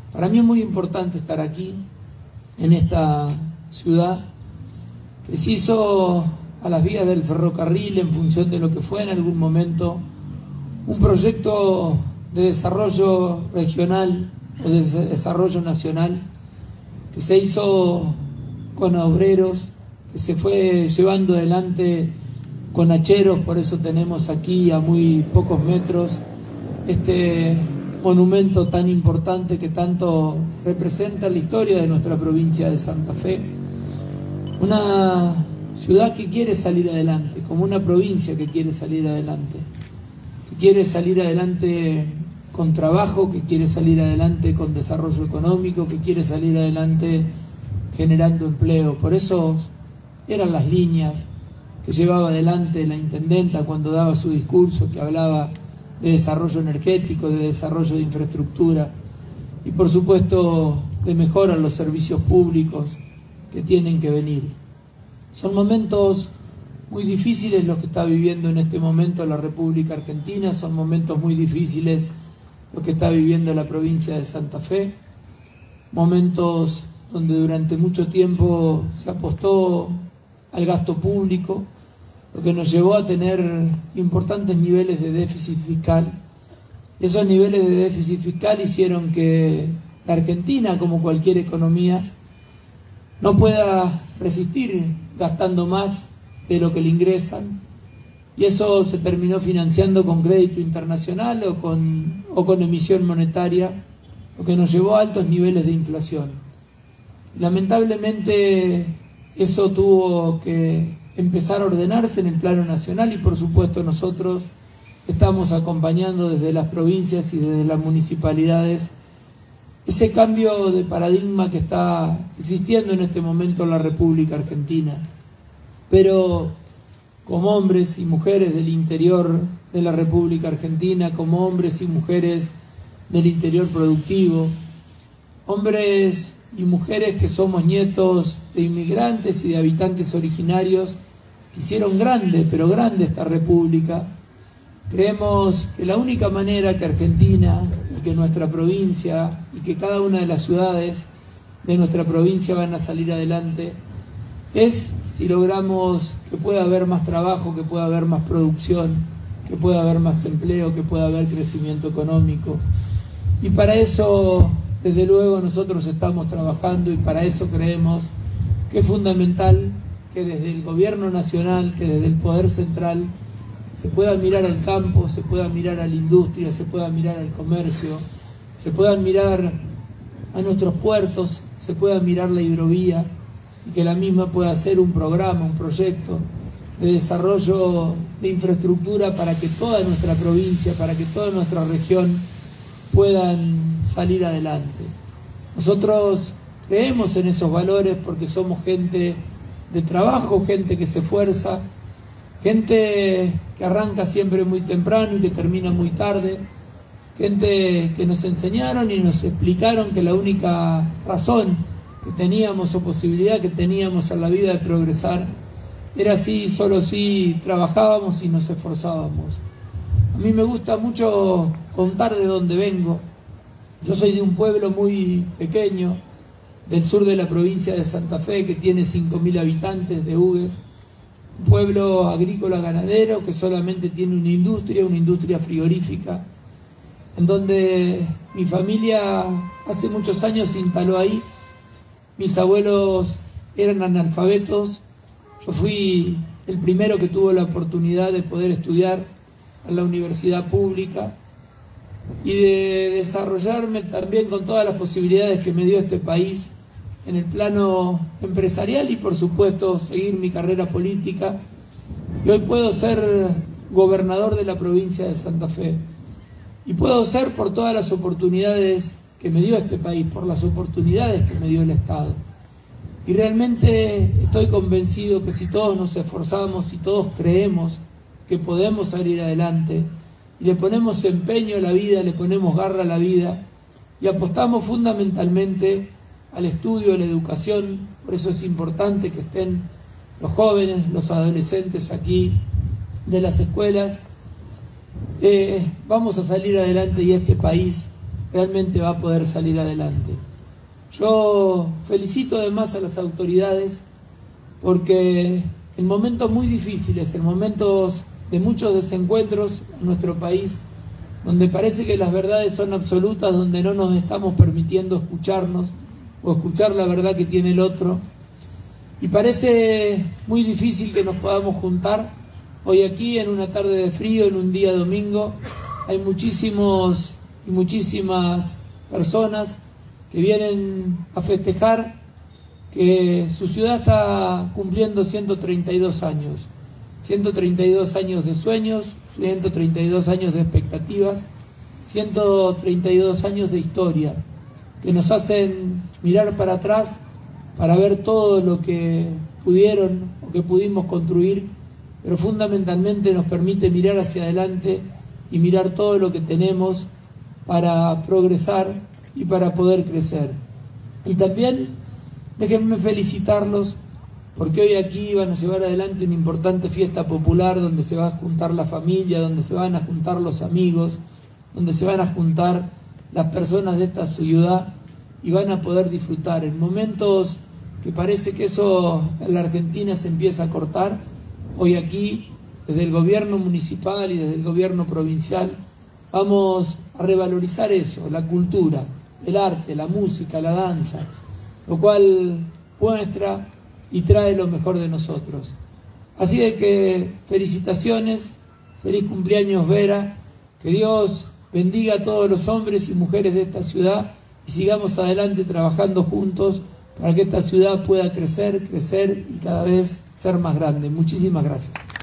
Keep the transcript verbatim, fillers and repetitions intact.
Para mí es muy importante estar aquí, en esta ciudad, que se hizo a las vías del ferrocarril en función de lo que fue en algún momento un proyecto de desarrollo regional o de desarrollo nacional, que se hizo con obreros, que se fue llevando adelante con hacheros. Por eso tenemos aquí a muy pocos metros este monumento tan importante que tanto representa la historia de nuestra provincia de Santa Fe. Una ciudad que quiere salir adelante, como una provincia que quiere salir adelante, que quiere salir adelante con trabajo, que quiere salir adelante con desarrollo económico, que quiere salir adelante generando empleo. Por eso eran las líneas que llevaba adelante la intendenta cuando daba su discurso, que hablaba de desarrollo energético, de desarrollo de infraestructura y por supuesto de mejora en los servicios públicos que tienen que venir. Son momentos muy difíciles los que está viviendo en este momento la República Argentina, son momentos muy difíciles los que está viviendo la provincia de Santa Fe, momentos donde durante mucho tiempo se apostó al gasto público, lo que nos llevó a tener importantes niveles de déficit fiscal. Esos niveles de déficit fiscal hicieron que la Argentina, como cualquier economía, no pueda resistir gastando más de lo que le ingresan, y eso se terminó financiando con crédito internacional o con, o con emisión monetaria, lo que nos llevó a altos niveles de inflación. Lamentablemente eso tuvo que empezar a ordenarse en el plano nacional y por supuesto nosotros estamos acompañando desde las provincias y desde las municipalidades ese cambio de paradigma que está existiendo en este momento en la República Argentina. Pero como hombres y mujeres del interior de la República Argentina, como hombres y mujeres del interior productivo, hombres y mujeres que somos nietos de inmigrantes y de habitantes originarios que hicieron grande, pero grande esta república, creemos que la única manera que Argentina y que nuestra provincia y que cada una de las ciudades de nuestra provincia van a salir adelante es si logramos que pueda haber más trabajo, que pueda haber más producción, que pueda haber más empleo, que pueda haber crecimiento económico. Y para eso, desde luego, nosotros estamos trabajando y para eso creemos que es fundamental que desde el gobierno nacional, que desde el poder central, se pueda mirar al campo, se pueda mirar a la industria, se pueda mirar al comercio, se puedan mirar a nuestros puertos, se pueda mirar la hidrovía y que la misma pueda ser un programa, un proyecto de desarrollo de infraestructura para que toda nuestra provincia, para que toda nuestra región puedan salir adelante. Nosotros creemos en esos valores porque somos gente de trabajo, gente que se esfuerza, gente que arranca siempre muy temprano y que termina muy tarde, gente que nos enseñaron y nos explicaron que la única razón que teníamos o posibilidad que teníamos en la vida de progresar era si, solo si trabajábamos y nos esforzábamos. A mí me gusta mucho contar de dónde vengo. Yo soy de un pueblo muy pequeño, del sur de la provincia de Santa Fe, que tiene cinco mil habitantes, de Hugues, un pueblo agrícola ganadero que solamente tiene una industria, una industria frigorífica, en donde mi familia hace muchos años se instaló ahí. Mis abuelos eran analfabetos, yo fui el primero que tuvo la oportunidad de poder estudiar en la universidad pública y de desarrollarme también con todas las posibilidades que me dio este país en el plano empresarial y por supuesto seguir mi carrera política. Y hoy puedo ser gobernador de la provincia de Santa Fe y puedo ser por todas las oportunidades que me dio este país, por las oportunidades que me dio el Estado. Y realmente estoy convencido que si todos nos esforzamos, si todos creemos que podemos salir adelante y le ponemos empeño a la vida, le ponemos garra a la vida y apostamos fundamentalmente al estudio, a la educación, por eso es importante que estén los jóvenes, los adolescentes aquí de las escuelas, eh, vamos a salir adelante y este país realmente va a poder salir adelante. Yo felicito además a las autoridades porque en momentos muy difíciles, en momentos de muchos desencuentros en nuestro país, donde parece que las verdades son absolutas, donde no nos estamos permitiendo escucharnos o escuchar la verdad que tiene el otro, y parece muy difícil que nos podamos juntar. Hoy aquí, en una tarde de frío, en un día domingo, hay muchísimos y muchísimas personas que vienen a festejar que su ciudad está cumpliendo ciento treinta y dos años. ciento treinta y dos años de sueños, ciento treinta y dos años de expectativas, ciento treinta y dos años de historia, que nos hacen mirar para atrás para ver todo lo que pudieron o que pudimos construir, pero fundamentalmente nos permite mirar hacia adelante y mirar todo lo que tenemos para progresar y para poder crecer. Y también déjenme felicitarlos porque hoy aquí van a llevar adelante una importante fiesta popular donde se va a juntar la familia, donde se van a juntar los amigos, donde se van a juntar las personas de esta ciudad y van a poder disfrutar en momentos que parece que eso en la Argentina se empieza a cortar. Hoy aquí, desde el gobierno municipal y desde el gobierno provincial, vamos a revalorizar eso, la cultura, el arte, la música, la danza, lo cual muestra y trae lo mejor de nosotros. Así de que felicitaciones, feliz cumpleaños Vera, que Dios bendiga a todos los hombres y mujeres de esta ciudad y sigamos adelante trabajando juntos para que esta ciudad pueda crecer, crecer y cada vez ser más grande. Muchísimas gracias.